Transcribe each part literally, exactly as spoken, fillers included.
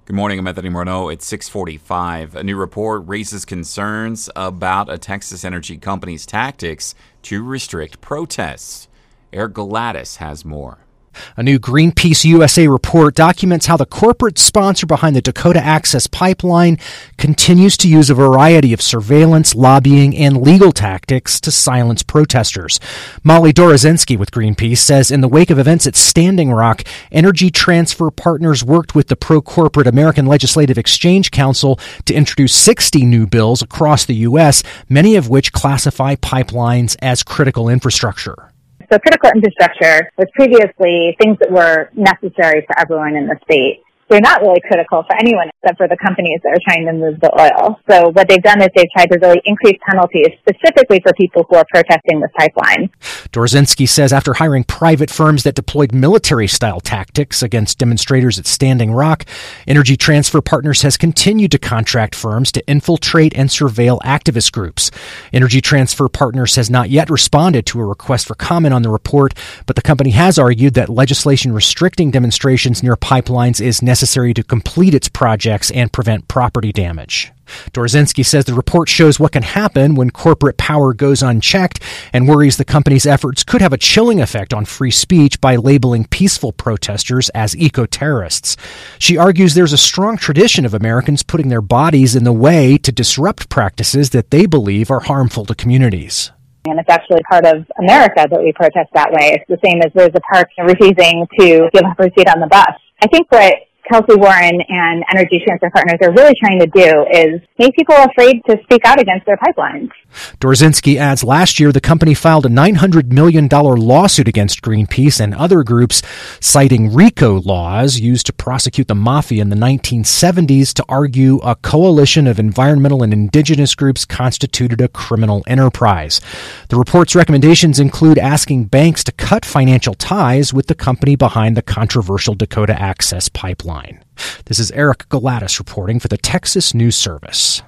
Good morning, I'm Anthony Morneau at six forty-five. A new report raises concerns about a Texas energy company's tactics to restrict protests. Eric Galatis has more. A new Greenpeace U S A report documents how the corporate sponsor behind the Dakota Access Pipeline continues to use a variety of surveillance, lobbying, and legal tactics to silence protesters. Molly Dorozinski with Greenpeace says in the wake of events at Standing Rock, Energy Transfer Partners worked with the pro-corporate American Legislative Exchange Council to introduce sixty new bills across the U S, many of which classify pipelines as critical infrastructure. So critical infrastructure was previously things that were necessary for everyone in the state. They're not really critical for anyone except for the companies that are trying to move the oil. So what they've done is they've tried to really increase penalties specifically for people who are protesting this pipeline. Dorozinski says after hiring private firms that deployed military-style tactics against demonstrators at Standing Rock, Energy Transfer Partners has continued to contract firms to infiltrate and surveil activist groups. Energy Transfer Partners has not yet responded to a request for comment on the report, but the company has argued that legislation restricting demonstrations near pipelines is necessary necessary to complete its projects and prevent property damage. Dorozinski says the report shows what can happen when corporate power goes unchecked and worries the company's efforts could have a chilling effect on free speech by labeling peaceful protesters as eco-terrorists. She argues there's a strong tradition of Americans putting their bodies in the way to disrupt practices that they believe are harmful to communities. And it's actually part of America that we protest that way. It's the same as Rosa Parks refusing to give up her seat on the bus. I think what Kelsey Warren and Energy Transfer Partners are really trying to do is make people afraid to speak out against their pipelines. Dorozinski adds last year the company filed a nine hundred million dollars lawsuit against Greenpeace and other groups, citing RICO laws used to prosecute the mafia in the nineteen seventies to argue a coalition of environmental and indigenous groups constituted a criminal enterprise. The report's recommendations include asking banks to cut financial ties with the company behind the controversial Dakota Access Pipeline. This is Eric Galatis reporting for the Texas News Service.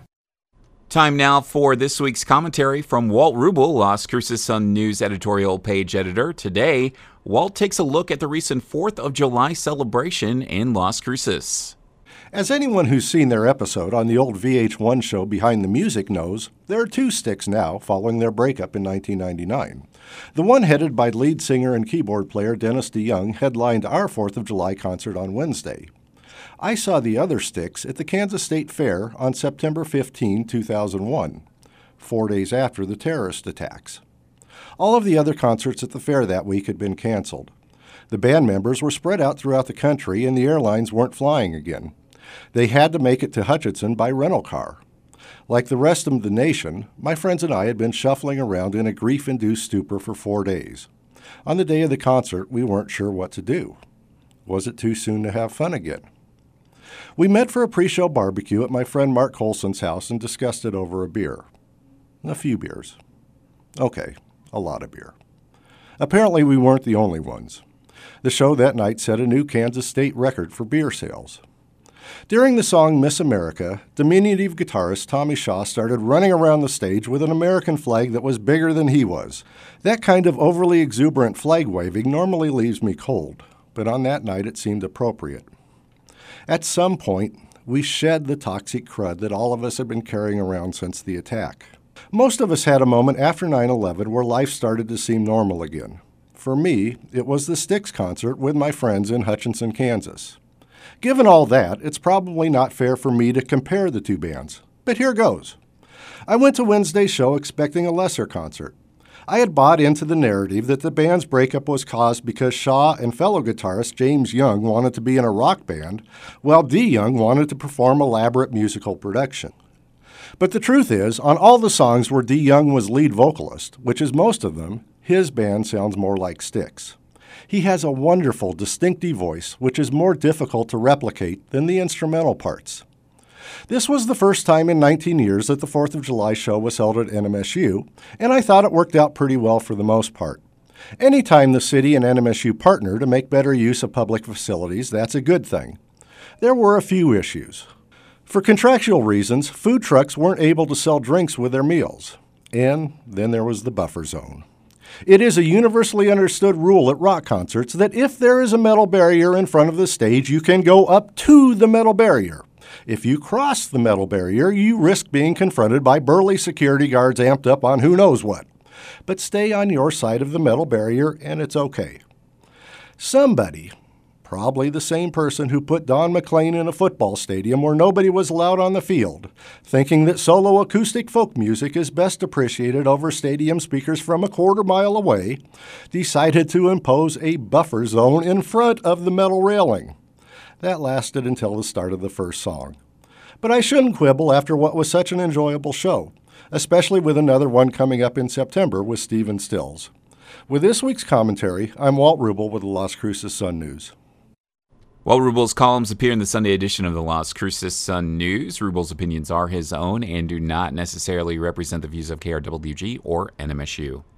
Time now for this week's commentary from Walt Rubel, Las Cruces Sun News editorial page editor. Today, Walt takes a look at the recent fourth of July celebration in Las Cruces. As anyone who's seen their episode on the old V H one show Behind the Music knows, there are two sticks now following their breakup in nineteen ninety-nine. The one headed by lead singer and keyboard player Dennis DeYoung headlined our fourth of July concert on Wednesday. I saw the other sticks at the Kansas State Fair on September fifteenth, two thousand one, four days after the terrorist attacks. All of the other concerts at the fair that week had been canceled. The band members were spread out throughout the country and the airlines weren't flying again. They had to make it to Hutchinson by rental car. Like the rest of the nation, my friends and I had been shuffling around in a grief-induced stupor for four days. On the day of the concert, we weren't sure what to do. Was it too soon to have fun again? We met for a pre-show barbecue at my friend Mark Colson's house and discussed it over a beer. A few beers. Okay, a lot of beer. Apparently we weren't the only ones. The show that night set a new Kansas State record for beer sales. During the song Miss America, diminutive guitarist Tommy Shaw started running around the stage with an American flag that was bigger than he was. That kind of overly exuberant flag waving normally leaves me cold, but on that night it seemed appropriate. At some point, we shed the toxic crud that all of us had been carrying around since the attack. Most of us had a moment after nine eleven where life started to seem normal again. For me, it was the Styx concert with my friends in Hutchinson, Kansas. Given all that, it's probably not fair for me to compare the two bands, but here goes. I went to Wednesday's show expecting a lesser concert. I had bought into the narrative that the band's breakup was caused because Shaw and fellow guitarist James Young wanted to be in a rock band, while DeYoung wanted to perform elaborate musical production. But the truth is, on all the songs where DeYoung was lead vocalist, which is most of them, his band sounds more like Styx. He has a wonderful, distinctive voice, which is more difficult to replicate than the instrumental parts. This was the first time in nineteen years that the fourth of July show was held at N M S U, and I thought it worked out pretty well for the most part. Anytime the city and N M S U partner to make better use of public facilities, that's a good thing. There were a few issues. For contractual reasons, food trucks weren't able to sell drinks with their meals. And then there was the buffer zone. It is a universally understood rule at rock concerts that if there is a metal barrier in front of the stage, you can go up to the metal barrier. If you cross the metal barrier, you risk being confronted by burly security guards amped up on who knows what. But stay on your side of the metal barrier and it's okay. Somebody, probably the same person who put Don McLean in a football stadium where nobody was allowed on the field, thinking that solo acoustic folk music is best appreciated over stadium speakers from a quarter mile away, decided to impose a buffer zone in front of the metal railing. That lasted until the start of the first song. But I shouldn't quibble after what was such an enjoyable show, especially with another one coming up in September with Stephen Stills. With this week's commentary, I'm Walt Rubel with the Las Cruces Sun-News. Walt Rubel's columns appear in the Sunday edition of the Las Cruces Sun-News. Rubel's opinions are his own and do not necessarily represent the views of K R W G or N M S U.